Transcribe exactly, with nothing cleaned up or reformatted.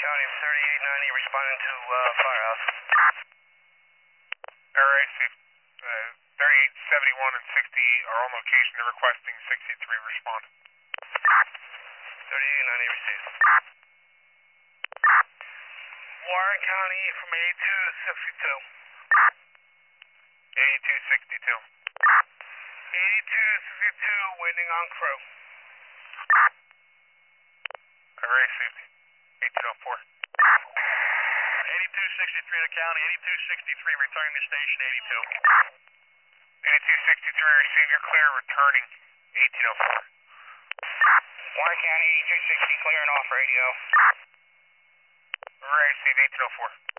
County thirty-eight ninety responding to uh, Firehouse. Alright, so uh, thirty-eight seventy-one and sixty are on location. They're requesting sixty-three respond. thirty-eight ninety received. Warren County from eighty-two sixty-two. eighty-two sixty-two. eighty-two sixty-two waiting on crew. Alright, received. eighteen oh four. eighty-two sixty-three to county, eighty-two sixty-three returning to station eighty-two. eighty-two sixty-three, receive your clear, returning eighteen oh four. Warren County eighty-two sixty clearing off radio. Alright, receive eighteen oh four.